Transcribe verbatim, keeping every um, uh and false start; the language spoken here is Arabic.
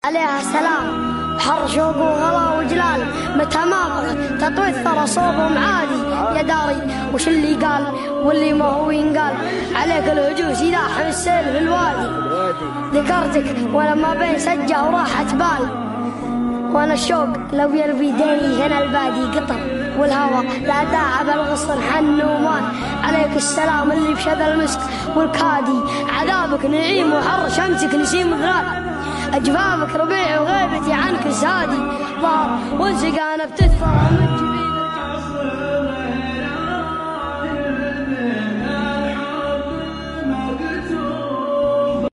عليها سلام، حر شوق وغلا وجلال، متى ما بغت تطوي الثرى صوبهم عادي. يا داري وش اللي قال واللي ما هو ينقال، عليك الهجوس يلاحم السيل في الوادي. ذكرتك ولما بين سجه وراحت بال، وانا الشوق لو يربي ديني هنا البادي قطر، والهوى لا داعب الغصن حن ومال. عليك السلام اللي بشذا المسك والكادي، عذابك نعيم وحر شمسك نسيم غال. أجفافك ربيع وغيبتي عنك سادي، ظهر والسقانة بتثفر من جبين الجبل.